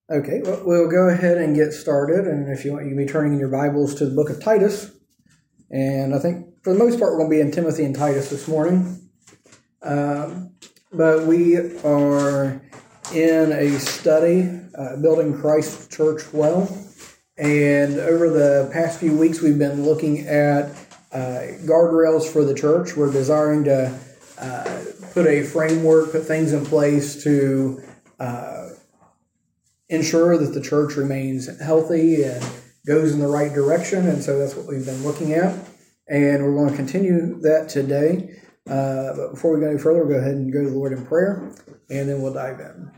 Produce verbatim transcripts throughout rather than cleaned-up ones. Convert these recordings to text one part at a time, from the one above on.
Okay, well, we'll go ahead and get started. And if you want, you can be turning in your Bibles to the book of Titus. And I think for the most part, we're going to be in Timothy and Titus this morning. Um, but we are in a study, uh, Building Christ's Church Well. And over the past few weeks, we've been looking at uh, guardrails for the church. We're desiring to uh, put a framework, put things in place to uh, ensure that the church remains healthy and goes in the right direction. And so that's what we've been looking at. And we're going to continue that today. Uh, but before we go any further, we'll go ahead and go to the Lord in prayer, and then we'll dive in.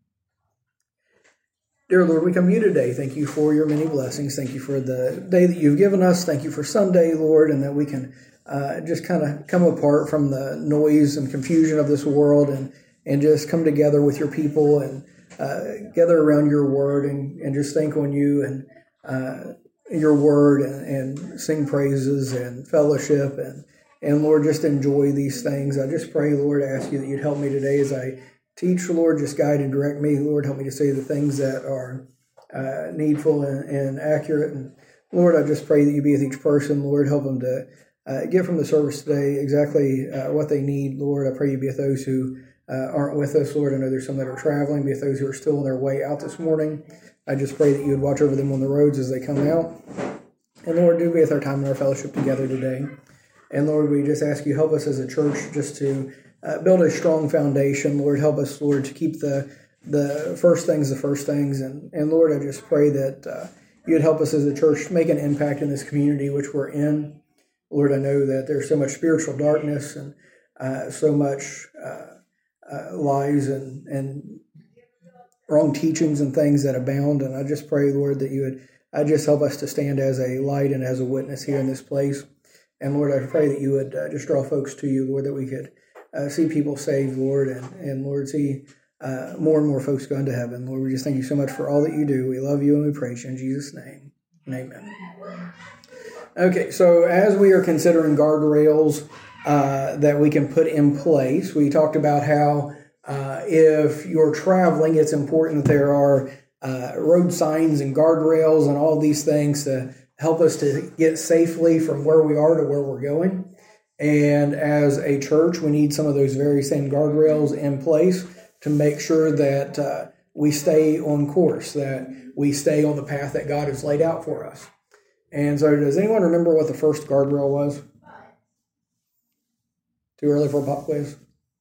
Dear Lord, we come to you today. Thank you for your many blessings. Thank you for the day that you've given us. Thank you for Sunday, Lord, and that we can uh, just kind of come apart from the noise and confusion of this world and, and just come together with your people and uh, gather around your word and, and just think on you and uh, your word and, and sing praises and fellowship and, and, Lord, just enjoy these things. I just pray, Lord, ask you that you'd help me today as I teach, Lord, just guide and direct me. Lord, help me to say the things that are uh, needful and, and accurate. And Lord, I just pray that you be with each person. Lord, help them to uh, get from the service today exactly uh, what they need. Lord, I pray you be with those who uh, aren't with us. Lord, I know there's some that are traveling. Be with those who are still on their way out this morning. I just pray that you would watch over them on the roads as they come out. And Lord, do be with our time and our fellowship together today. And Lord, we just ask you help us as a church just to Uh, build a strong foundation. Lord, help us, Lord, to keep the the first things the first things. And, and Lord, I just pray that uh, you'd help us as a church make an impact in this community which we're in. Lord, I know that there's so much spiritual darkness and uh, so much uh, uh, lies and, and wrong teachings and things that abound. And I just pray, Lord, that you would I just help us to stand as a light and as a witness here in this place. And Lord, I pray that you would uh, just draw folks to you, Lord, that we could Uh, see people saved, Lord, and, and Lord, see uh, more and more folks go into heaven. Lord, we just thank you so much for all that you do. We love you and we praise you in Jesus' name. Amen. Okay, so as we are considering guardrails uh, that we can put in place, we talked about how uh, if you're traveling, it's important that there are uh, road signs and guardrails and all these things to help us to get safely from where we are to where we're going. And as a church, we need some of those very same guardrails in place to make sure that uh, we stay on course, that we stay on the path that God has laid out for us. And so does anyone remember what the first guardrail was? Too early for a pop quiz?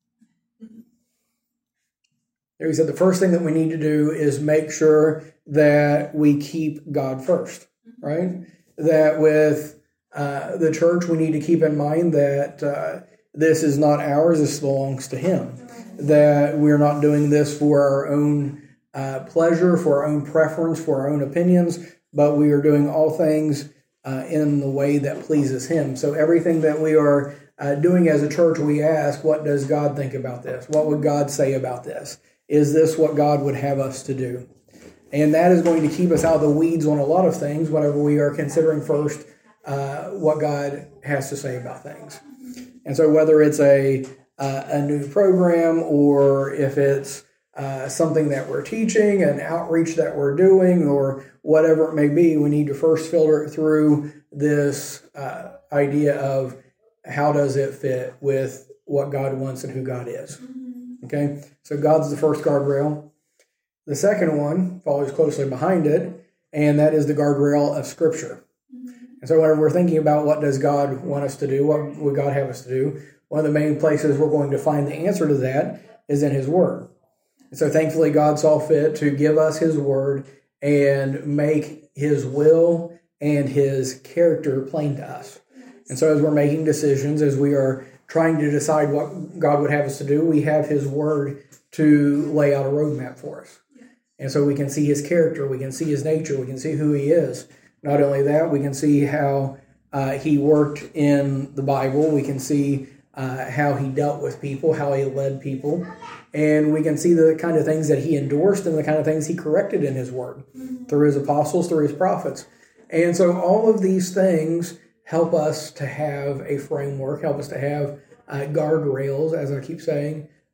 He said the first thing that we need to do is make sure that we keep God first, right? That with Uh, the church, we need to keep in mind that uh, this is not ours, this belongs to Him. That we're not doing this for our own uh, pleasure, for our own preference, for our own opinions, but we are doing all things uh, in the way that pleases Him. So everything that we are uh, doing as a church, we ask, what does God think about this? What would God say about this? Is this what God would have us to do? And that is going to keep us out of the weeds on a lot of things, whatever we are considering first, Uh, what God has to say about things. And so whether it's a uh, a new program or if it's uh, something that we're teaching, an outreach that we're doing, or whatever it may be, we need to first filter it through this uh, idea of how does it fit with what God wants and who God is. Okay, so God's the first guardrail. The second one follows closely behind it, and that is the guardrail of Scripture. And so whenever we're thinking about what does God want us to do, what would God have us to do, one of the main places we're going to find the answer to that is in His Word. And so thankfully God saw fit to give us His Word and make His will and His character plain to us. And so as we're making decisions, as we are trying to decide what God would have us to do, we have His Word to lay out a roadmap for us. And so we can see His character, we can see His nature, we can see who He is. Not only that, we can see how uh, He worked in the Bible. We can see uh, how He dealt with people, how He led people. And we can see the kind of things that He endorsed and the kind of things He corrected in His Word through His apostles, through His prophets. And so all of these things help us to have a framework, help us to have uh, guardrails, as I keep saying,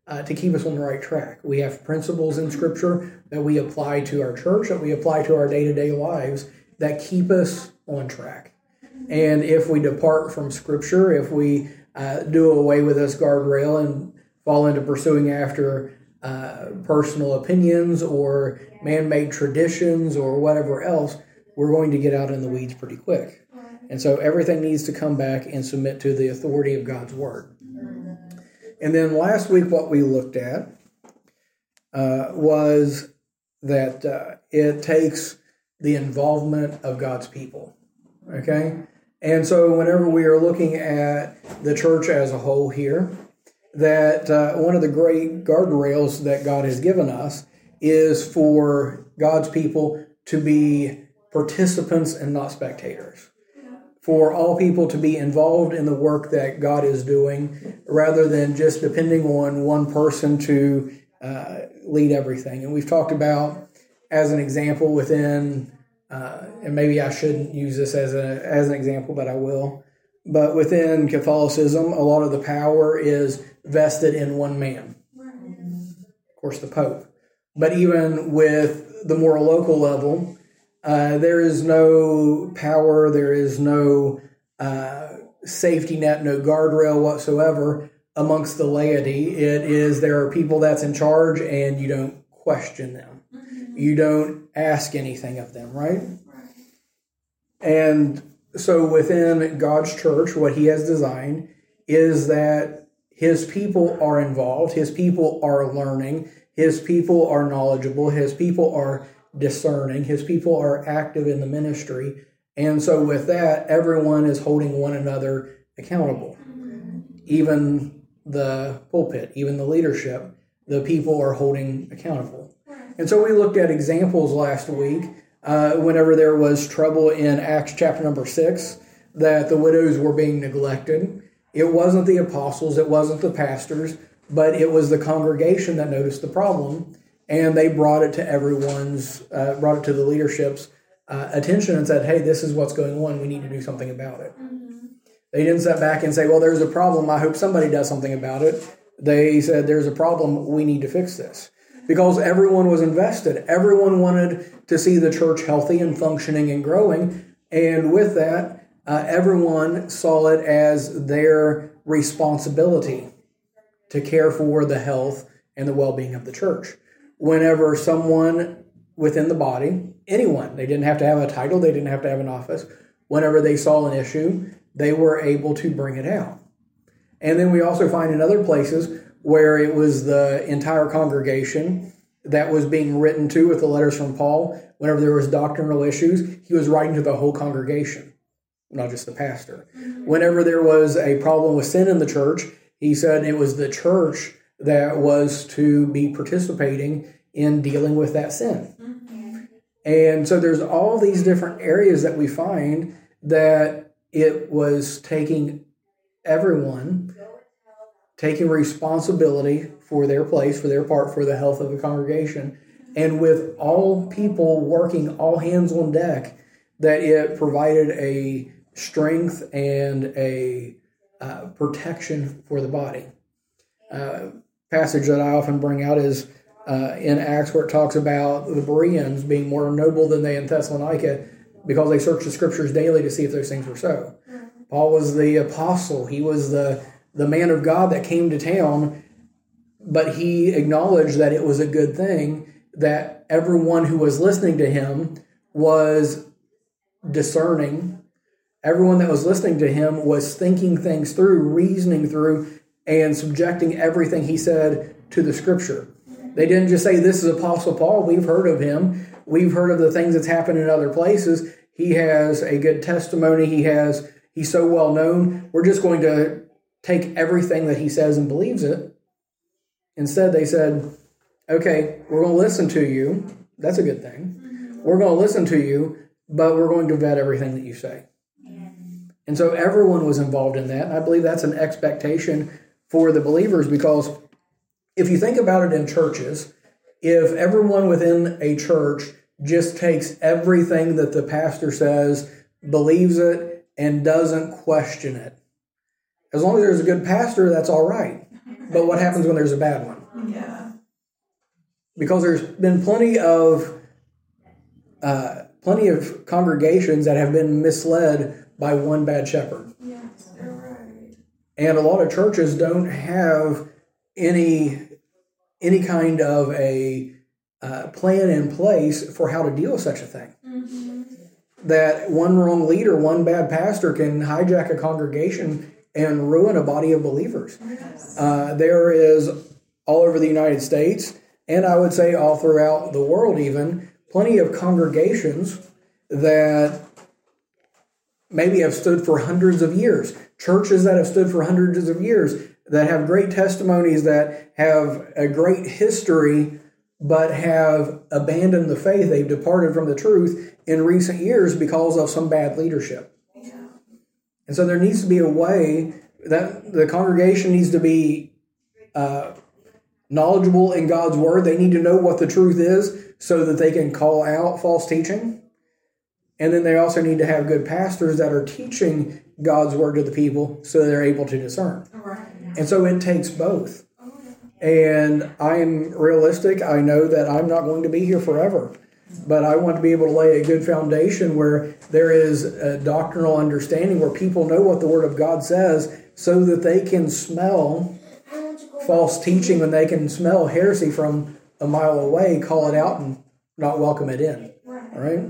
uh, to keep us on the right track. We have principles in Scripture that we apply to our church, that we apply to our day-to-day lives, that keep us on track. And if we depart from Scripture, if we uh, do away with this guardrail and fall into pursuing after uh, personal opinions or man-made traditions or whatever else, we're going to get out in the weeds pretty quick. And so everything needs to come back and submit to the authority of God's Word. And then last week what we looked at uh, was that uh, it takes the involvement of God's people. Okay? And so whenever we are looking at the church as a whole here, that uh, one of the great guardrails that God has given us is for God's people to be participants and not spectators. For all people to be involved in the work that God is doing rather than just depending on one person to uh, lead everything. And we've talked about, as an example within, uh, and maybe I shouldn't use this as, a, as an example, but I will. But within Catholicism, a lot of the power is vested in one man. Of course, the Pope. But even with the more local level, uh, there is no power, there is no uh, safety net, no guardrail whatsoever amongst the laity. It is, there are people that's in charge and you don't question them. You don't ask anything of them, right? And so within God's church, what He has designed is that His people are involved, His people are learning, His people are knowledgeable, His people are discerning, His people are active in the ministry. And so with that, everyone is holding one another accountable. Even the pulpit, even the leadership, the people are holding accountable. And so we looked at examples last week uh, whenever there was trouble in Acts chapter number six, that the widows were being neglected. It wasn't the apostles, it wasn't the pastors, but it was the congregation that noticed the problem, and they brought it to everyone's, uh, brought it to the leadership's uh, attention and said, hey, this is what's going on, we need to do something about it. Mm-hmm. They didn't sit back and say, well, there's a problem, I hope somebody does something about it. They said, there's a problem, we need to fix this. Because everyone was invested. Everyone wanted to see the church healthy and functioning and growing. And with that, uh, everyone saw it as their responsibility to care for the health and the well-being of the church. Whenever someone within the body, anyone, they didn't have to have a title, they didn't have to have an office, whenever they saw an issue, they were able to bring it out. And then we also find in other places where it was the entire congregation that was being written to with the letters from Paul. Whenever there was doctrinal issues, he was writing to the whole congregation, not just the pastor. Mm-hmm. Whenever there was a problem with sin in the church, he said it was the church that was to be participating in dealing with that sin. Mm-hmm. And so there's all these different areas that we find that it was taking everyone taking responsibility for their place, for their part, for the health of the congregation, and with all people working all hands on deck, that it provided a strength and a uh, protection for the body. Uh, passage that I often bring out is uh, in Acts, where it talks about the Bereans being more noble than they in Thessalonica because they searched the Scriptures daily to see if those things were so. Paul was the apostle. He was the the man of God that came to town, but he acknowledged that it was a good thing that everyone who was listening to him was discerning. Everyone that was listening to him was thinking things through, reasoning through, and subjecting everything he said to the Scripture. They didn't just say, this is Apostle Paul, we've heard of him, we've heard of the things that's happened in other places, he has a good testimony, he has, he's so well known, we're just going to take everything that he says and believes it. Instead, they said, okay, we're going to listen to you. That's a good thing. We're going to listen to you, but we're going to vet everything that you say. And so everyone was involved in that. And I believe that's an expectation for the believers, because if you think about it in churches, if everyone within a church just takes everything that the pastor says, believes it, and doesn't question it, as long as there's a good pastor, that's all right. But what happens when there's a bad one? Yeah. Because there's been plenty of uh, plenty of congregations that have been misled by one bad shepherd. Yes, you're right. And a lot of churches don't have any any kind of a uh, plan in place for how to deal with such a thing. Mm-hmm. That one wrong leader, one bad pastor can hijack a congregation and ruin a body of believers. Yes. Uh, there is all over the United States, and I would say all throughout the world even, plenty of congregations that maybe have stood for hundreds of years. Churches that have stood for hundreds of years, that have great testimonies, that have a great history, but have abandoned the faith. They've departed from the truth in recent years because of some bad leadership. Yeah. And so there needs to be a way that the congregation needs to be uh, knowledgeable in God's word. They need to know what the truth is so that they can call out false teaching. And then they also need to have good pastors that are teaching God's word to the people so they're able to discern. Right. And so it takes both. And I am realistic. I know that I'm not going to be here forever. But I want to be able to lay a good foundation where there is a doctrinal understanding, where people know what the Word of God says so that they can smell false teaching, when they can smell heresy from a mile away, call it out and not welcome it in. Right. All right?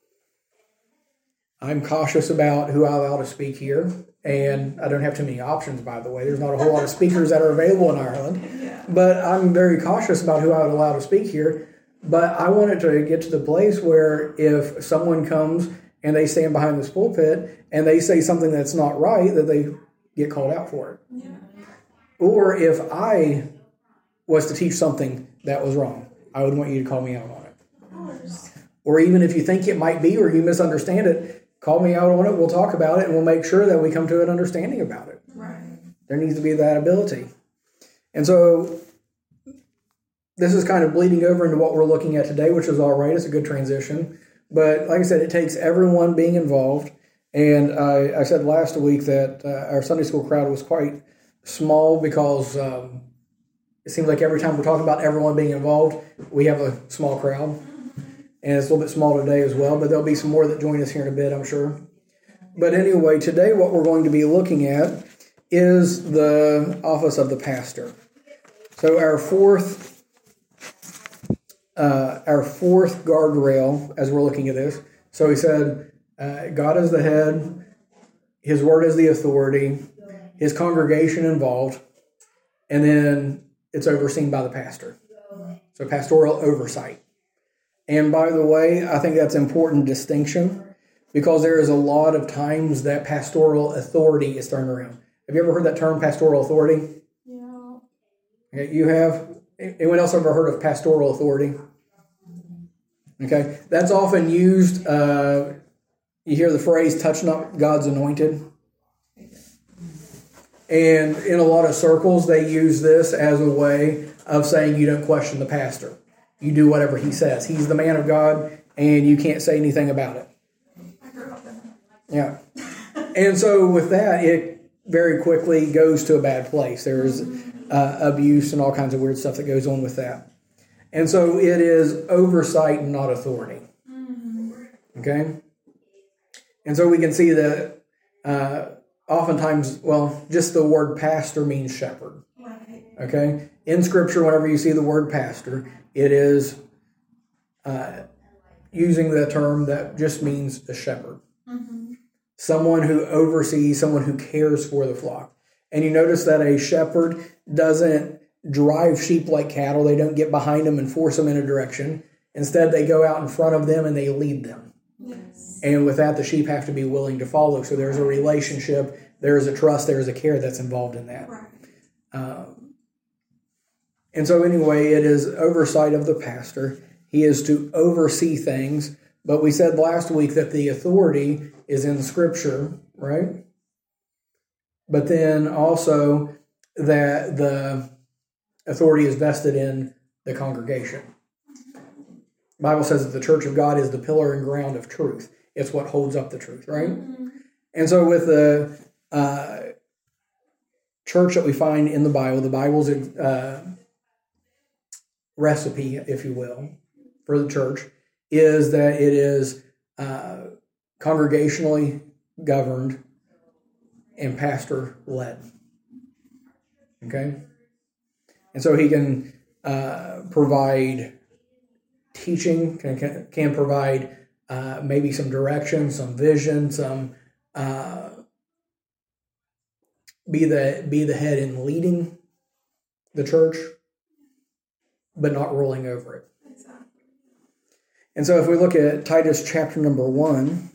I'm cautious about who I allow to speak here, and I don't have too many options, by the way. There's not a whole lot of speakers that are available in Ireland, Yeah. but I'm very cautious about who I would allow to speak here. But I want it to get to the place where if someone comes and they stand behind this pulpit and they say something that's not right, that they get called out for it. Yeah. Or if I was to teach something that was wrong, I would want you to call me out on it. Of course. Or even if you think it might be or you misunderstand it, call me out on it. We'll talk about it and we'll make sure that we come to an understanding about it. Right. There needs to be that ability. And so this is kind of bleeding over into what we're looking at today, which is all right. It's a good transition. But like I said, it takes everyone being involved. And I, I said last week that uh, our Sunday school crowd was quite small because um, it seems like every time we're talking about everyone being involved, we have a small crowd. And it's a little bit small today as well, but there'll be some more that join us here in a bit, I'm sure. But anyway, today what we're going to be looking at is the office of the pastor. So our fourth Uh, our fourth guardrail as we're looking at this. So he said, uh, God is the head, his word is the authority, his congregation involved, and then it's overseen by the pastor. So pastoral oversight. And by the way, I think that's an important distinction because there is a lot of times that pastoral authority is thrown around. Have you ever heard that term, pastoral authority? Yeah. Okay, you have? Anyone else ever heard of pastoral authority? Okay, that's often used. Uh, you hear the phrase, touch not God's anointed. And in a lot of circles, they use this as a way of saying you don't question the pastor. You do whatever he says. He's the man of God, and you can't say anything about it. I grew up in that. Yeah. And so with that, it very quickly goes to a bad place. There's uh, abuse and all kinds of weird stuff that goes on with that. And so it is oversight and not authority. Okay? And so we can see that uh, oftentimes, well, just the word pastor means shepherd. Right. Okay? In Scripture, whenever you see the word pastor, it is uh, using the term that just means a shepherd. Mm-hmm. Someone who oversees, someone who cares for the flock. And you notice that a shepherd doesn't drive sheep like cattle. They don't get behind them and force them in a direction. Instead, they go out in front of them and they lead them. Yes. And with that, the sheep have to be willing to follow. So there's a relationship, there's a trust, there's a care that's involved in that. Right. Um, and so anyway, it is oversight of the pastor. He is to oversee things. But we said last week that the authority is in Scripture, right? But then also that the authority is vested in the congregation. The Bible says that the church of God is the pillar and ground of truth. It's what holds up the truth, right? Mm-hmm. And so with the uh, church that we find in the Bible, the Bible's uh, recipe, if you will, for the church is that it is uh, congregationally governed and pastor led. Okay? And so he can uh, provide teaching, can, can provide uh, maybe some direction, some vision, some uh, be the be the head in leading the church, but not ruling over it. Exactly. And so if we look at Titus chapter number one,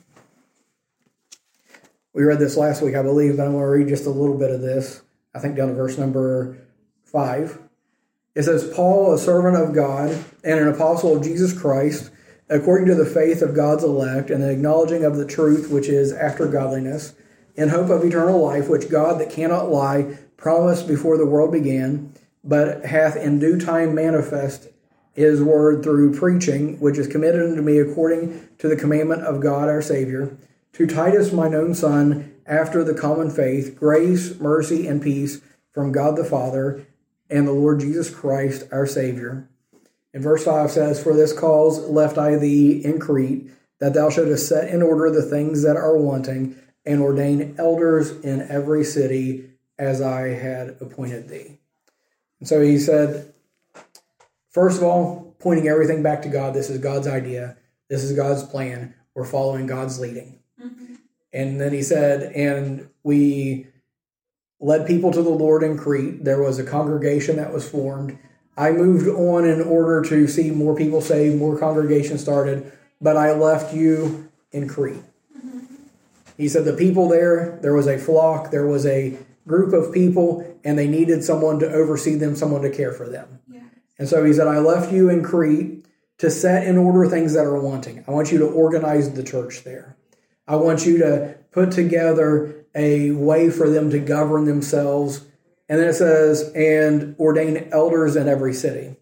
we read this last week, I believe, but I'm going to read just a little bit of this. I think down to verse number five. It says, Paul, a servant of God and an apostle of Jesus Christ, according to the faith of God's elect and the acknowledging of the truth which is after godliness, in hope of eternal life, which God that cannot lie promised before the world began, but hath in due time manifest his word through preaching, which is committed unto me according to the commandment of God our Savior, to Titus, mine own son, after the common faith, grace, mercy, and peace from God the Father and the Lord Jesus Christ our Savior. And verse five says, For this cause left I thee in Crete, that thou shouldest set in order the things that are wanting, and ordain elders in every city, as I had appointed thee. And so he said, first of all, pointing everything back to God. This is God's idea. This is God's plan. We're following God's leading. Mm-hmm. And then he said, and we led people to the Lord in Crete. There was a congregation that was formed. I moved on in order to see more people saved, more congregations started, but I left you in Crete. Mm-hmm. He said the people there, there was a flock, there was a group of people, and they needed someone to oversee them, someone to care for them. Yeah. And so he said, I left you in Crete to set in order things that are wanting. I want you to organize the church there. I want you to put together a way for them to govern themselves. And then it says, and ordain elders in every city.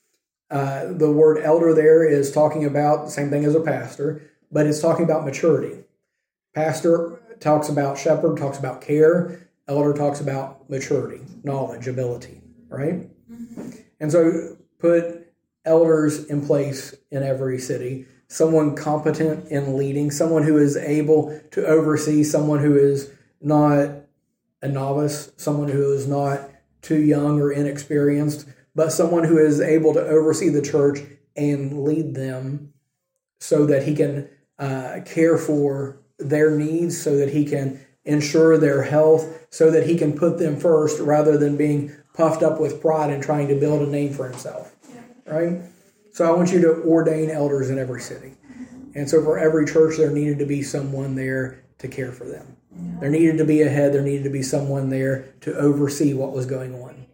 Uh, the word elder there is talking about the same thing as a pastor, but it's talking about maturity. Pastor talks about shepherd, talks about care. Elder talks about maturity, knowledge, ability, right? Mm-hmm. And so put elders in place in every city, someone competent in leading, someone who is able to oversee, someone who is not a novice, someone who is not too young or inexperienced, but someone who is able to oversee the church and lead them so that he can uh, care for their needs, so that he can ensure their health, so that he can put them first rather than being puffed up with pride and trying to build a name for himself, right? So I want you to ordain elders in every city. And so for every church, there needed to be someone there to care for them. There needed to be a head, there needed to be someone there to oversee what was going on.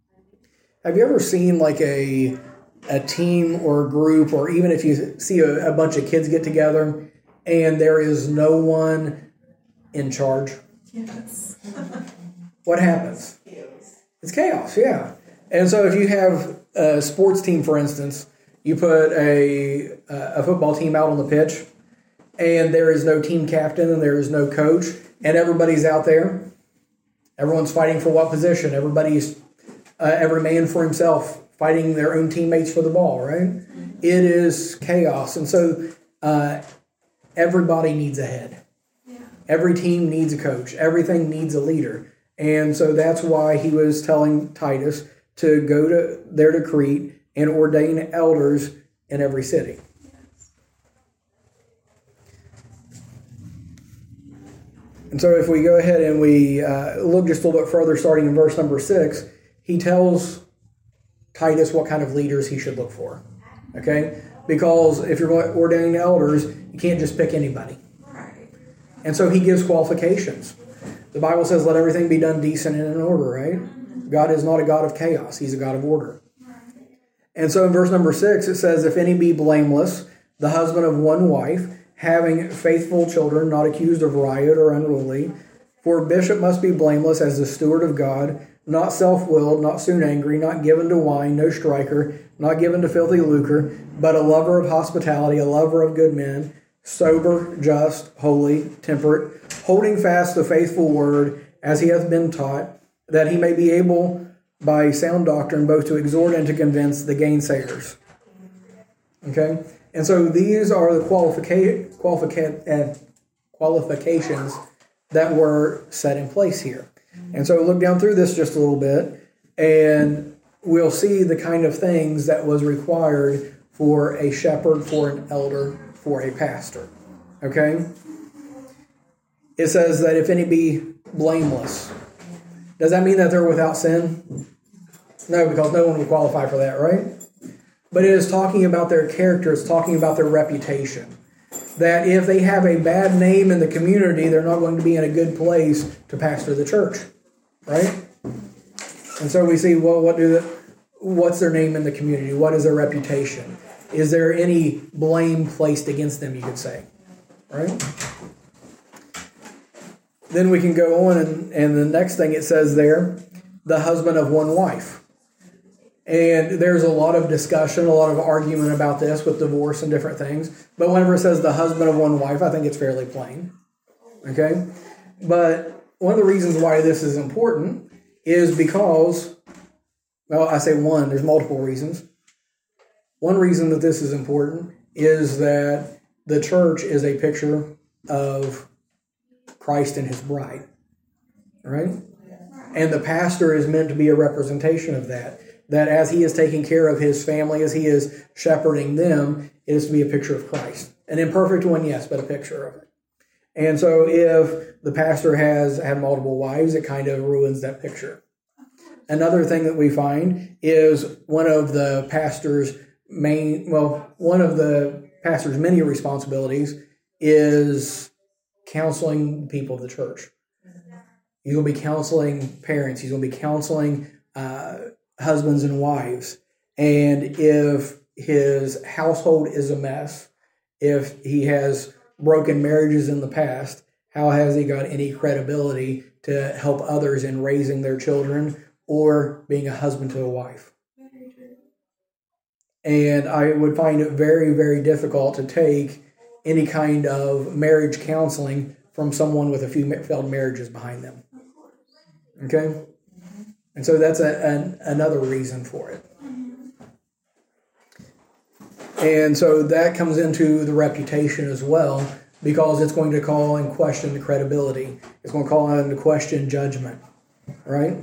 Have you ever seen like a a team or a group, or even if you see a, a bunch of kids get together and there is no one in charge? Yes. What happens? It's chaos, yeah. And so if you have a sports team, for instance, you put a a football team out on the pitch, and there is no team captain and there is no coach, and everybody's out there. Everyone's fighting for what position? Everybody's, uh, every man for himself, fighting their own teammates for the ball, right? Mm-hmm. It is chaos. And so uh, everybody needs a head. Yeah. Every team needs a coach. Everything needs a leader. And so that's why he was telling Titus to go to there to Crete and ordain elders in every city. And so if we go ahead and we uh, look just a little bit further, starting in verse number six, he tells Titus what kind of leaders he should look for. Okay? Because if you're ordaining elders, you can't just pick anybody. And so he gives qualifications. The Bible says, let everything be done decent and in order, right? God is not a God of chaos. He's a God of order. And so in verse number six, it says, if any be blameless, the husband of one wife, having faithful children, not accused of riot or unruly. For a bishop must be blameless as the steward of God, not self-willed, not soon angry, not given to wine, no striker, not given to filthy lucre, but a lover of hospitality, a lover of good men, sober, just, holy, temperate, holding fast the faithful word as he hath been taught, that he may be able by sound doctrine, both to exhort and to convince the gainsayers. Okay? And so these are the qualifica- qualifica- uh, qualifications that were set in place here. And so look down through this just a little bit, and we'll see the kind of things that was required for a shepherd, for an elder, for a pastor. Okay? It says that if any be blameless. Does that mean that they're without sin? No, because no one would qualify for that, right? But it is talking about their character. It's talking about their reputation. That if they have a bad name in the community, they're not going to be in a good place to pastor the church, right? And so we see, well, what do the, what's their name in the community? What is their reputation? Is there any blame placed against them, you could say, right? Then we can go on, and, and the next thing it says there, the husband of one wife. And there's a lot of discussion, a lot of argument about this with divorce and different things. But whenever it says the husband of one wife, I think it's fairly plain. Okay? But one of the reasons why this is important is because, well, I say one, there's multiple reasons. One reason that this is important is that the church is a picture of Christ and his bride. Right? And the pastor is meant to be a representation of that. That as he is taking care of his family, as he is shepherding them, it is to be a picture of Christ. An imperfect one, yes, but a picture of it. And so if the pastor has had multiple wives, it kind of ruins that picture. Another thing that we find is one of the pastor's main, well, one of the pastor's many responsibilities is counseling people of the church. He's going to be counseling parents. He's going to be counseling uh, husbands and wives. And if his household is a mess, if he has broken marriages in the past, how has he got any credibility to help others in raising their children or being a husband to a wife? And I would find it very, very difficult to take any kind of marriage counseling from someone with a few failed marriages behind them. Okay? And so that's a, an, another reason for it. And so that comes into the reputation as well, because it's going to call in question the credibility. It's going to call into question judgment, right?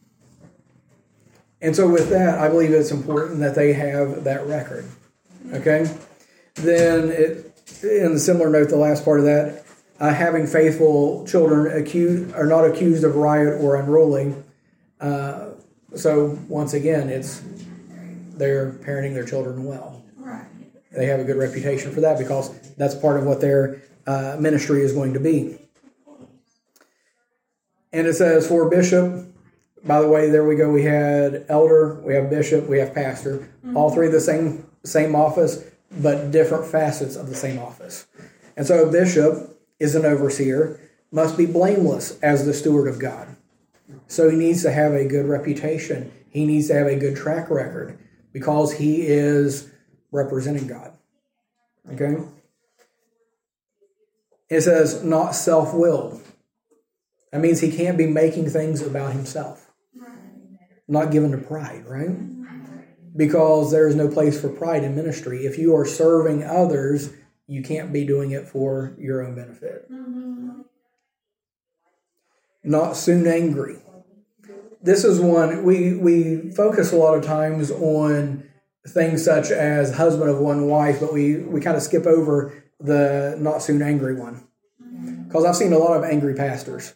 And so with that, I believe it's important that they have that record, okay? Then, it, in the similar note, the last part of that, uh, having faithful children accused, are not accused of riot or unruly. Uh, so once again, it's they're parenting their children well. Right. They have a good reputation for that because that's part of what their uh, ministry is going to be. And it says for bishop, by the way, there we go. We had elder, we have bishop, we have pastor. Mm-hmm. All three of the same same office, but different facets of the same office. And so a bishop is an overseer, must be blameless as the steward of God. So he needs to have a good reputation. He needs to have a good track record because he is representing God. Okay? It says not self-willed. That means he can't be making things about himself. Not given to pride, right? Because there is no place for pride in ministry. If you are serving others, you can't be doing it for your own benefit. Mm-hmm. Not soon angry. This is one, we, we focus a lot of times on things such as husband of one wife, but we, we kind of skip over the not soon angry one. Because I've seen a lot of angry pastors.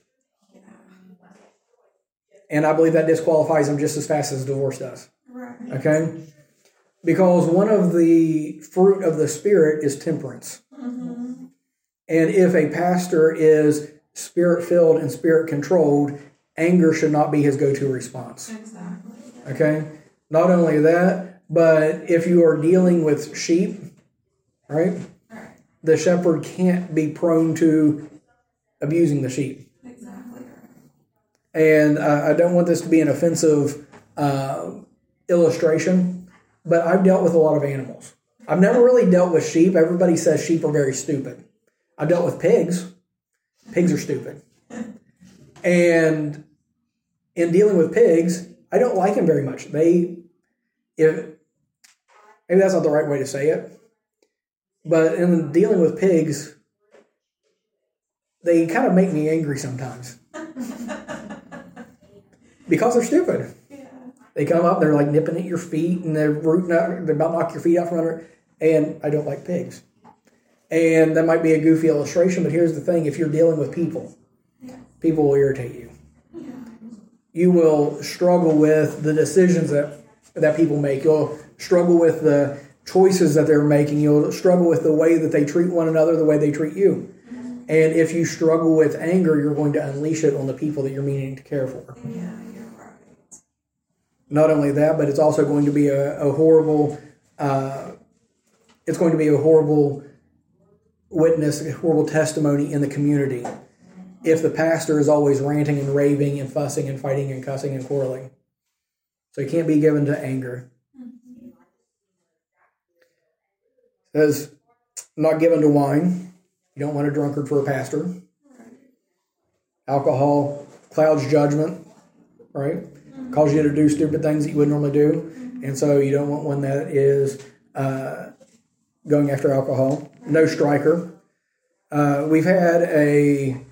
And I believe that disqualifies them just as fast as divorce does. Right. Okay? Because one of the fruit of the Spirit is temperance. Mm-hmm. And if a pastor is Spirit-filled and Spirit-controlled, anger should not be his go-to response. Exactly. Okay? Not only that, but if you are dealing with sheep, right? Right. The shepherd can't be prone to abusing the sheep. Exactly. And uh, I don't want this to be an offensive uh, illustration, but I've dealt with a lot of animals. I've never really dealt with sheep. Everybody says sheep are very stupid. I've dealt with pigs. Pigs are stupid. And in dealing with pigs, I don't like them very much. They, if maybe that's not the right way to say it, but in dealing with pigs, they kind of make me angry sometimes because they're stupid. Yeah. They come up, they're like nipping at your feet, and they're rooting out, they're about to knock your feet out from under. And I don't like pigs. And that might be a goofy illustration, but here's the thing: if you're dealing with people, Yeah. people will irritate you. Yeah. You will struggle with the decisions that that people make. You'll struggle with the choices that they're making. You'll struggle with the way that they treat one another, the way they treat you. And if you struggle with anger, you're going to unleash it on the people that you're meaning to care for. Yeah, you're right. Not only that, but it's also going to be a, a horrible, uh, it's going to be a horrible witness, a horrible testimony in the community if the pastor is always ranting and raving and fussing and fighting and cussing and quarreling. So he can't be given to anger. It says, not given to wine. You don't want a drunkard for a pastor. Right. Alcohol clouds judgment, right? Mm-hmm. Causes you to do stupid things that you would normally do. Mm-hmm. And so you don't want one that is uh, going after alcohol. No striker. Uh, we've had a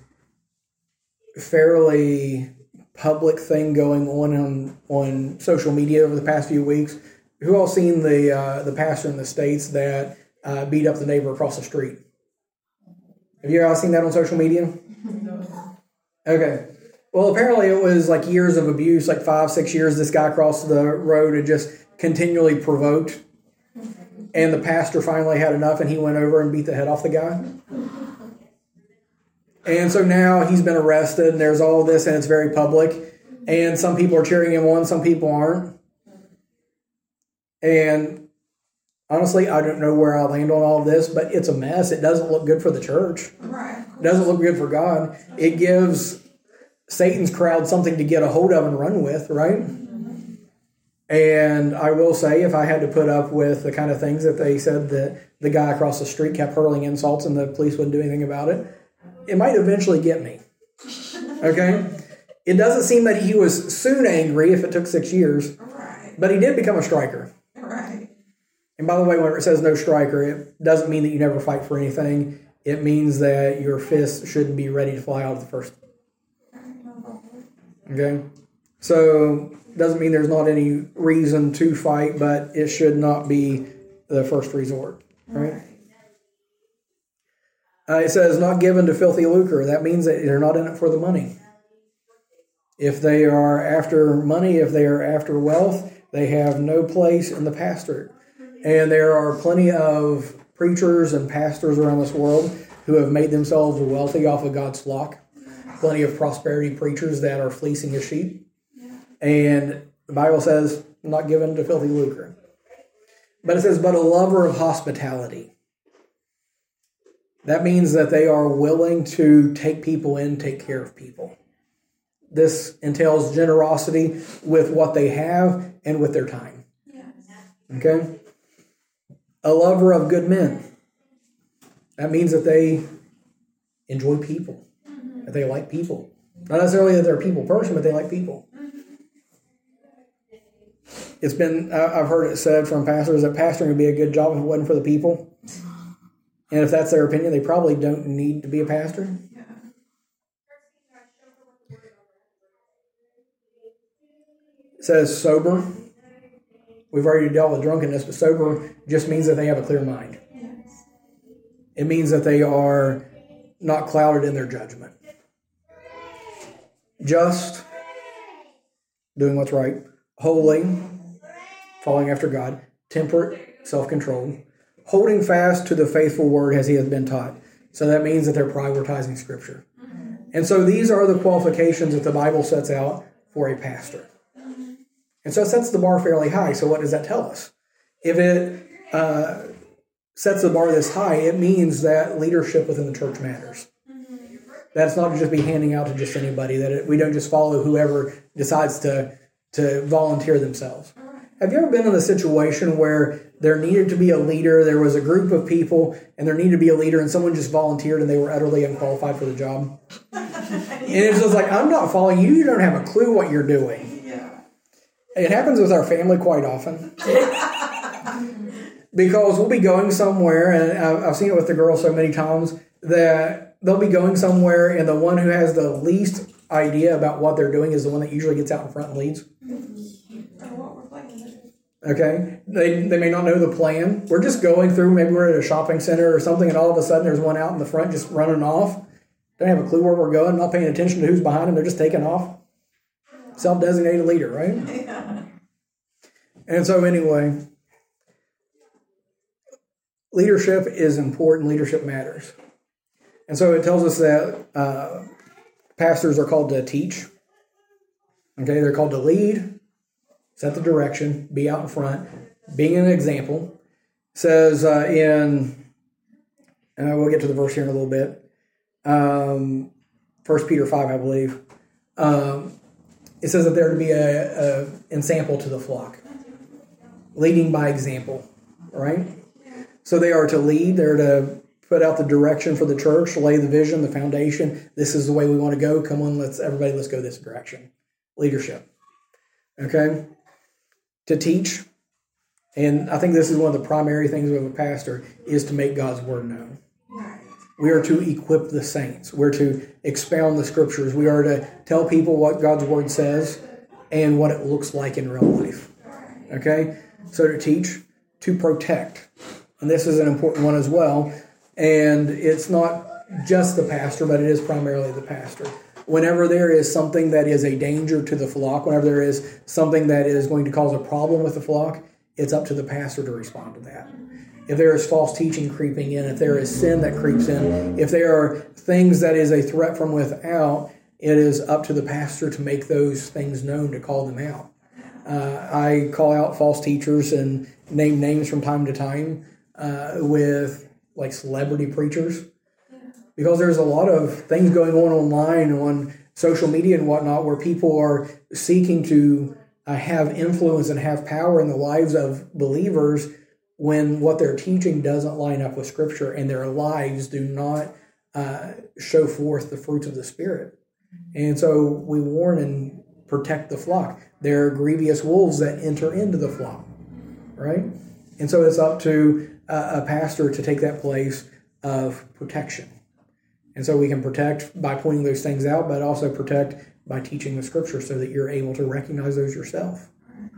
fairly public thing going on, on on social media over the past few weeks. Who all seen the uh, the pastor in the States that uh, beat up the neighbor across the street? Have you all seen that on social media? No. Okay. Well, apparently it was like years of abuse, like five, six years. This guy across the road had just continually provoked. And the pastor finally had enough, and he went over and beat the head off the guy. And so now he's been arrested, and there's all this, and it's very public. And some people are cheering him on, some people aren't. And honestly, I don't know where I land on all of this, but it's a mess. It doesn't look good for the church. Right. It doesn't look good for God. It gives Satan's crowd something to get a hold of and run with, right? Mm-hmm. And I will say, if I had to put up with the kind of things that they said that the guy across the street kept hurling insults and the police wouldn't do anything about it, it might eventually get me. Okay? It doesn't seem that he was soon angry if it took six years, Right. but he did become a striker. Right. And by the way, when it says no striker, it doesn't mean that you never fight for anything. It means that your fists shouldn't be ready to fly out of the first. Okay? So, doesn't mean there's not any reason to fight, but it should not be the first resort. Right? Right. Uh, it says not given to filthy lucre. That means that they're not in it for the money. If they are after money, if they are after wealth, they have no place in the pastorate. And there are plenty of preachers and pastors around this world who have made themselves wealthy off of God's flock. Plenty of prosperity preachers that are fleecing his sheep. And the Bible says, not given to filthy lucre. But it says, but a lover of hospitality. That means that they are willing to take people in, take care of people. This entails generosity with what they have and with their time. Yes. Okay? A lover of good men. That means that they enjoy people. Mm-hmm. That they like people. Not necessarily that they're a people person, but they like people. Mm-hmm. It's been, I've heard it said from pastors that pastoring would be a good job if it wasn't for the people. And if that's their opinion, they probably don't need to be a pastor. Yeah. It says sober. We've already dealt with drunkenness, but sober just means that they have a clear mind. Yes. It means that they are not clouded in their judgment. Just, doing what's right. Holy, following after God. Temperate, self-controlled. Holding fast to the faithful word as he has been taught. So that means that they're prioritizing Scripture. Mm-hmm. And so these are the qualifications that the Bible sets out for a pastor. Mm-hmm. And so it sets the bar fairly high. So what does that tell us? If it uh, sets the bar this high, it means that leadership within the church matters. Mm-hmm. That's not to just be handing out to just anybody, that it, we don't just follow whoever decides to, to volunteer themselves. Have you ever been in a situation where there needed to be a leader, there was a group of people, and there needed to be a leader, and someone just volunteered and they were utterly unqualified for the job? Yeah. And it's just like, I'm not following you, you don't have a clue what you're doing. Yeah. It happens with our family quite often. Because we'll be going somewhere, and I've seen it with the girls so many times, that they'll be going somewhere, and the one who has the least idea about what they're doing is the one that usually gets out in front and leads. Okay? They they may not know the plan. We're just going through, maybe we're at a shopping center or something, and all of a sudden there's one out in the front just running off. Don't have a clue where we're going, not paying attention to who's behind them, they're just taking off. Self-designated leader, right? Yeah. And so anyway, leadership is important. Leadership matters. And so it tells us that uh, pastors are called to teach. Okay, they're called to lead, set the direction, be out in front, being an example. It says uh, in, and we'll get to the verse here in a little bit, um, First Peter five, I believe. Um, it says that they're to be a, a ensample to the flock, leading by example, right? So they are to lead, they're to put out the direction for the church, lay the vision, the foundation. This is the way we want to go. Come on, let's everybody, let's go this direction. Leadership. Okay? To teach. And I think this is one of the primary things of a pastor is to make God's word known. We are to equip the saints. We're to expound the scriptures. We are to tell people what God's word says and what it looks like in real life. Okay? So to teach, to protect. And this is an important one as well. And it's not just the pastor, but it is primarily the pastor. Whenever there is something that is a danger to the flock, whenever there is something that is going to cause a problem with the flock, it's up to the pastor to respond to that. If there is false teaching creeping in, if there is sin that creeps in, if there are things that is a threat from without, it is up to the pastor to make those things known, to call them out. Uh, I call out false teachers and name names from time to time uh, with like celebrity preachers, because there's a lot of things going on online, on social media and whatnot, where people are seeking to uh, have influence and have power in the lives of believers when what they're teaching doesn't line up with Scripture and their lives do not uh, show forth the fruits of the Spirit. And so we warn and protect the flock. There are grievous wolves that enter into the flock, right? And so it's up to uh, a pastor to take that place of protection. And so we can protect by pointing those things out, but also protect by teaching the Scripture so that you're able to recognize those yourself.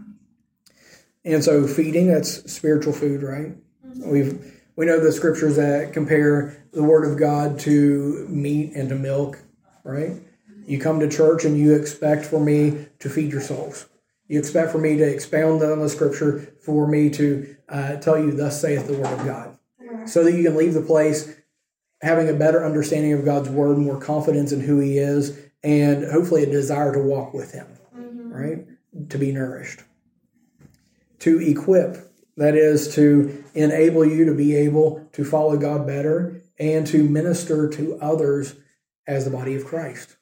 And so feeding, that's spiritual food, right? We've we know the Scriptures that compare the Word of God to meat and to milk, right? You come to church and you expect for me to feed your souls. You expect for me to expound on the Scripture, for me to uh, tell you, thus saith the Word of God. So that you can leave the place having a better understanding of God's Word, more confidence in who He is, and hopefully a desire to walk with Him, right? To be nourished. To equip, that is to enable you to be able to follow God better and to minister to others as the body of Christ.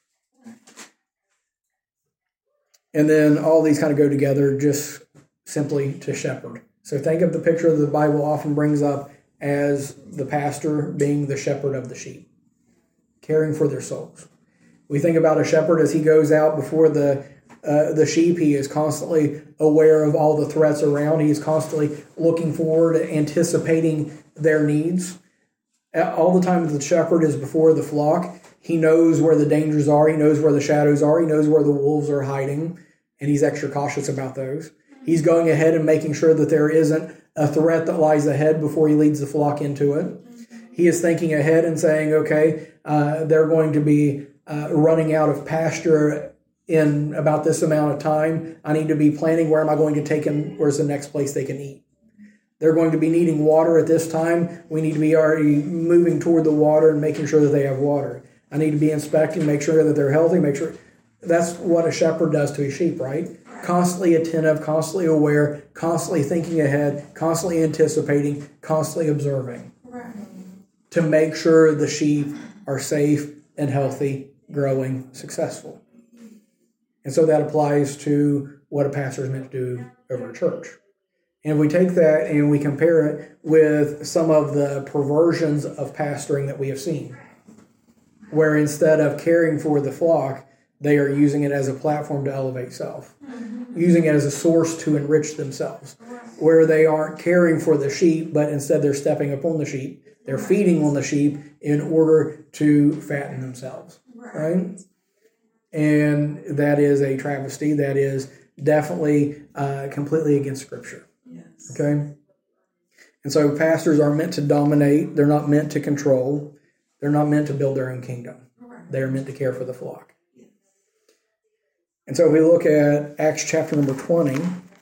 And then all these kind of go together just simply to shepherd. So think of the picture that the Bible often brings up as the pastor being the shepherd of the sheep, caring for their souls. We think about a shepherd as he goes out before the uh, the sheep. He is constantly aware of all the threats around. He is constantly looking forward, anticipating their needs. All the time the shepherd is before the flock, he knows where the dangers are. He knows where the shadows are. He knows where the wolves are hiding, and he's extra cautious about those. He's going ahead and making sure that there isn't a threat that lies ahead before he leads the flock into it. He is thinking ahead and saying, okay, uh, they're going to be uh, running out of pasture in about this amount of time. I need to be planning, where am I going to take them? Where's the next place they can eat? They're going to be needing water at this time. We need to be already moving toward the water and making sure that they have water. I need to be inspecting, make sure that they're healthy, make sure. That's what a shepherd does to his sheep, right? Constantly attentive, constantly aware, constantly thinking ahead, constantly anticipating, constantly observing. Right. To make sure the sheep are safe and healthy, growing, successful. And so that applies to what a pastor is meant to do over a church. And if we take that and we compare it with some of the perversions of pastoring that we have seen, where instead of caring for the flock, They are using it as a platform to elevate self, mm-hmm. using it as a source to enrich themselves, right. where they aren't caring for the sheep, but instead they're stepping upon the sheep. They're right. feeding on the sheep in order to fatten themselves, right? right? And that is a travesty. That is definitely uh, completely against Scripture. Yes. Okay? And so pastors are meant to dominate. They're not meant to control. They're not meant to build their own kingdom. Right. They are meant to care for the flock. Yes. And so if we look at Acts chapter number twenty,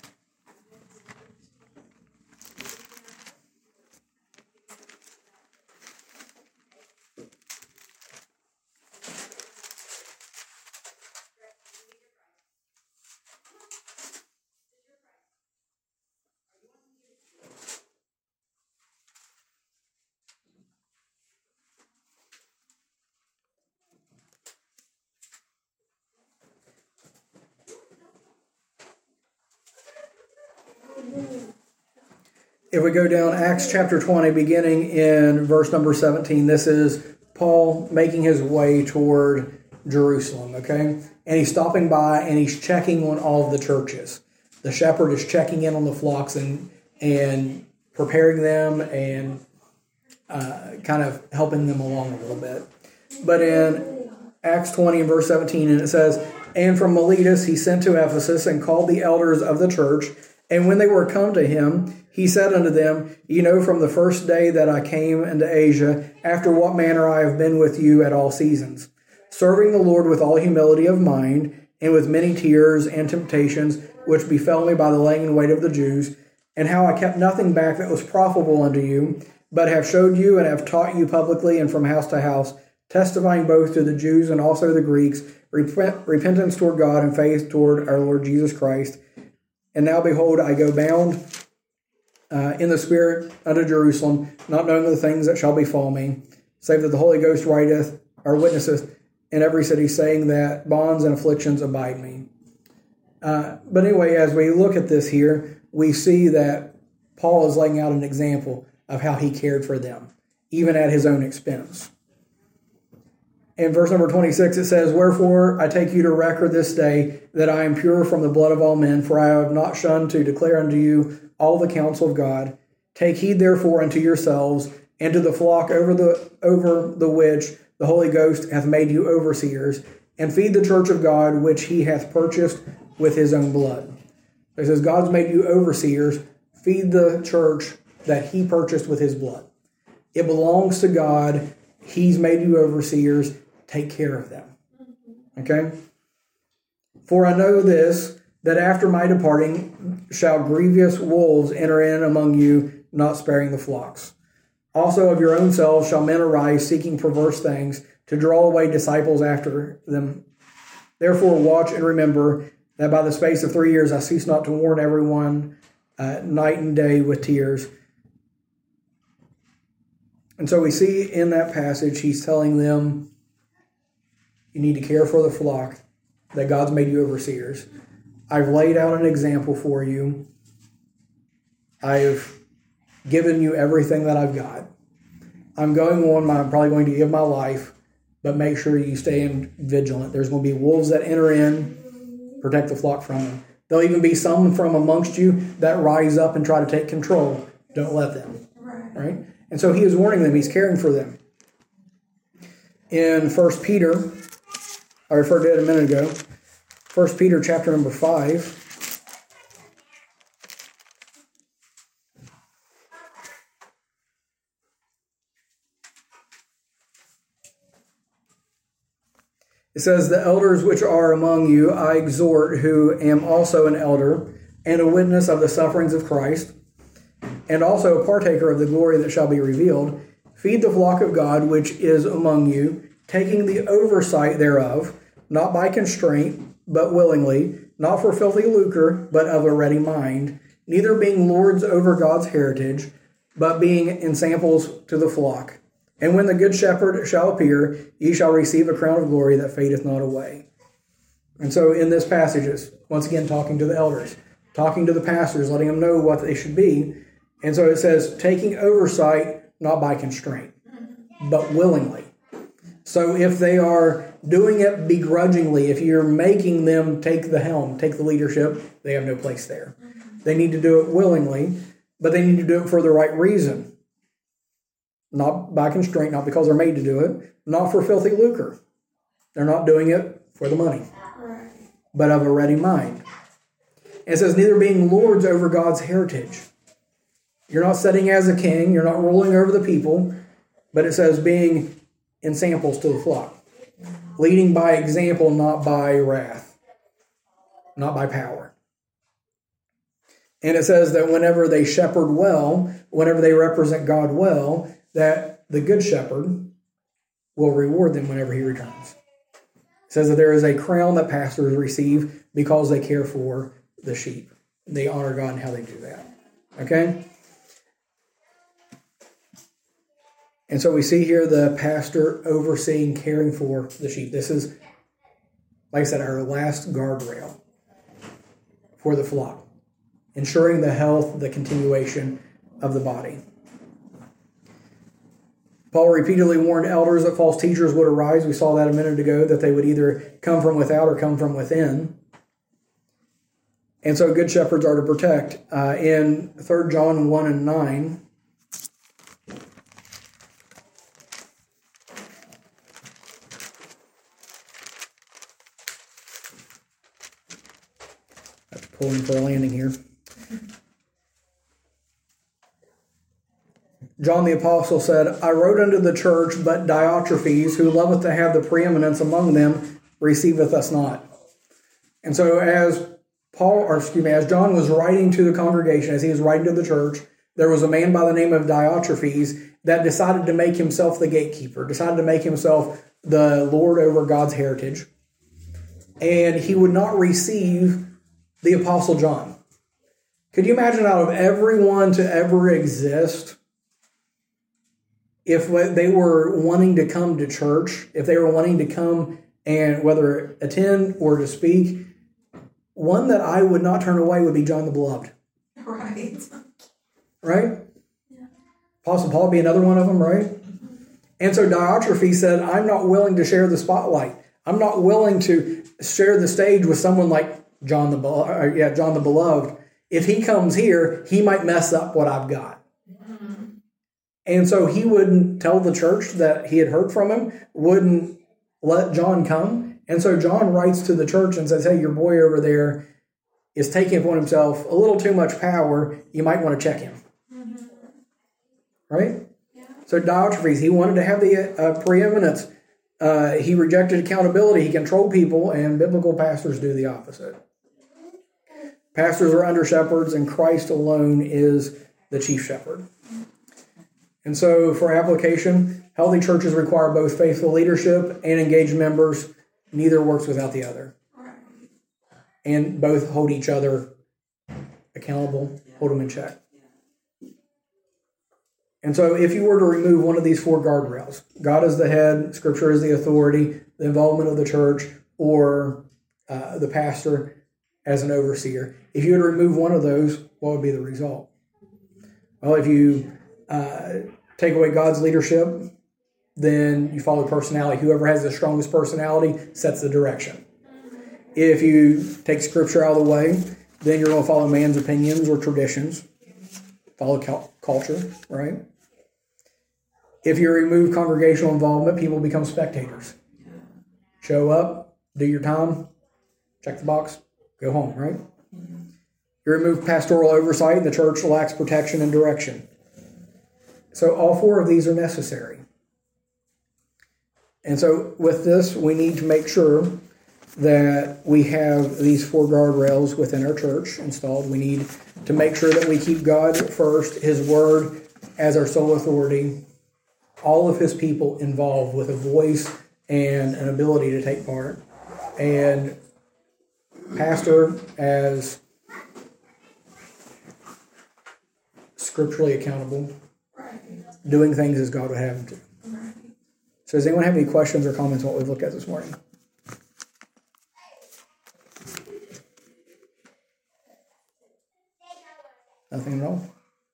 if we go down Acts chapter twenty, beginning in verse number seventeen, this is Paul making his way toward Jerusalem, okay? And he's stopping by and he's checking on all of the churches. The shepherd is checking in on the flocks and, and preparing them and uh, kind of helping them along a little bit. But in Acts twenty and verse seventeen, and it says, "And from Miletus he sent to Ephesus and called the elders of the church. And when they were come to him, he said unto them, Ye know from the first day that I came into Asia, after what manner I have been with you at all seasons, serving the Lord with all humility of mind, and with many tears and temptations, which befell me by the laying in wait of the Jews, and how I kept nothing back that was profitable unto you, but have showed you and have taught you publicly and from house to house, testifying both to the Jews and also the Greeks, repent, repentance toward God and faith toward our Lord Jesus Christ. And now, behold, I go bound uh, in the Spirit unto Jerusalem, not knowing the things that shall befall me, save that the Holy Ghost writeth or witnesseth in every city, saying that bonds and afflictions abide me." Uh, but anyway, as we look at this here, we see that Paul is laying out an example of how he cared for them, even at his own expense. In verse number twenty-six, it says, "Wherefore I take you to record this day that I am pure from the blood of all men, for I have not shunned to declare unto you all the counsel of God. Take heed therefore unto yourselves and to the flock over the over the which the Holy Ghost hath made you overseers, and feed the church of God which he hath purchased with his own blood." It says God's made you overseers. Feed the church that he purchased with his blood. It belongs to God. He's made you overseers. Take care of them. Okay? "For I know this, that after my departing shall grievous wolves enter in among you, not sparing the flocks. Also of your own selves shall men arise, seeking perverse things, to draw away disciples after them. Therefore watch and remember that by the space of three years I cease not to warn everyone uh, night and day with tears." And so we see in that passage, he's telling them, you need to care for the flock, that God's made you overseers. I've laid out an example for you. I've given you everything that I've got. I'm going on, my, I'm probably going to give my life, but make sure you stay in vigilant. There's going to be wolves that enter in, protect the flock from them. There'll even be some from amongst you that rise up and try to take control. Don't let them. Right? right? And so he is warning them. He's caring for them. In First Peter, I referred to it a minute ago, First Peter chapter number five. It says, "The elders which are among you I exhort, who am also an elder, and a witness of the sufferings of Christ, and also a partaker of the glory that shall be revealed. Feed the flock of God which is among you, taking the oversight thereof, not by constraint, but willingly, not for filthy lucre, but of a ready mind, neither being lords over God's heritage, but being ensamples to the flock. And when the good shepherd shall appear, ye shall receive a crown of glory that fadeth not away." And so in this passage, it's once again talking to the elders, talking to the pastors, letting them know what they should be. And so it says, taking oversight, not by constraint, but willingly. So if they are doing it begrudgingly, if you're making them take the helm, take the leadership, they have no place there. They need to do it willingly, but they need to do it for the right reason. Not by constraint, not because they're made to do it, not for filthy lucre. They're not doing it for the money, but of a ready mind. It says, neither being lords over God's heritage. You're not sitting as a king, you're not ruling over the people, but it says being in samples to the flock. Leading by example, not by wrath, not by power. And it says that whenever they shepherd well, whenever they represent God well, that the good shepherd will reward them whenever he returns. It says that there is a crown that pastors receive because they care for the sheep. They honor God in how they do that. Okay? And so we see here the pastor overseeing, caring for the sheep. This is, like I said, our last guardrail for the flock, ensuring the health, the continuation of the body. Paul repeatedly warned elders that false teachers would arise. We saw that a minute ago, that they would either come from without or come from within. And so good shepherds are to protect. Uh, in Third John one and nine, I have to pull in for a landing here. John the Apostle said, I wrote unto the church, but Diotrephes, who loveth to have the preeminence among them, receiveth us not. And so as Paul, or excuse me, as John was writing to the congregation, as he was writing to the church, there was a man by the name of Diotrephes that decided to make himself the gatekeeper, decided to make himself the Lord over God's heritage. And he would not receive the Apostle John. Could you imagine, out of everyone to ever exist, if they were wanting to come to church, if they were wanting to come and whether attend or to speak, one that I would not turn away would be John the Beloved. Right. Right? Yeah. Apostle Paul would be another one of them, right? Mm-hmm. And so Diotrephes said, I'm not willing to share the spotlight. I'm not willing to share the stage with someone like John the, Be- yeah, John the Beloved. If he comes here, he might mess up what I've got. Mm-hmm. And so he wouldn't tell the church that he had heard from him, wouldn't let John come. And so John writes to the church and says, hey, your boy over there is taking upon himself a little too much power. You might want to check him. Mm-hmm. Right? Yeah. So Diotrephes, he wanted to have the uh, preeminence. Uh, he rejected accountability. He controlled people, and biblical pastors do the opposite. Pastors are under shepherds, and Christ alone is the chief shepherd. And so for application, healthy churches require both faithful leadership and engaged members. Neither works without the other. And both hold each other accountable, hold them in check. And so if you were to remove one of these four guardrails, God is the head, Scripture is the authority, the involvement of the church, or uh, the pastor as an overseer, if you were to remove one of those, what would be the result? Well, if you uh, take away God's leadership, then you follow personality. Whoever has the strongest personality sets the direction. If you take Scripture out of the way, then you're going to follow man's opinions or traditions, follow culture, right? If you remove congregational involvement, people become spectators. Show up, do your time, check the box, go home, right? You remove pastoral oversight, the church lacks protection and direction. So all four of these are necessary. And so with this, we need to make sure that we have these four guardrails within our church installed. We need to make sure that we keep God first, His Word as our sole authority, all of His people involved with a voice and an ability to take part, and pastor as scripturally accountable, doing things as God would have him to. So does anyone have any questions or comments on what we've looked at this morning? Nothing at all?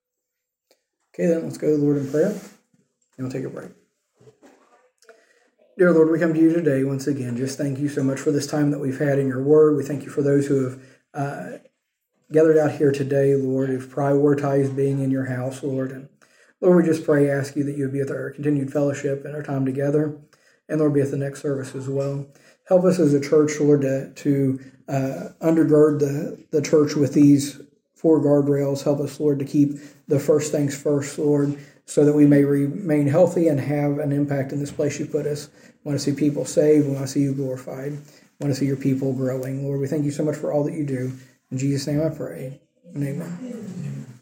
Okay, then let's go to the Lord in prayer, and we'll take a break. Dear Lord, we come to you today once again. Just thank you so much for this time that we've had in your word. We thank you for those who have uh, gathered out here today, Lord, who've prioritized being in your house, Lord. And Lord, we just pray, ask you that you would be with our continued fellowship and our time together. And Lord, be at the next service as well. Help us as a church, Lord, to, to uh, undergird the, the church with these four guardrails. Help us, Lord, to keep the first things first, Lord, so that we may remain healthy and have an impact in this place you put us. We want to see people saved. We want to see you glorified. We want to see your people growing. Lord, we thank you so much for all that you do. In Jesus' name I pray. And amen.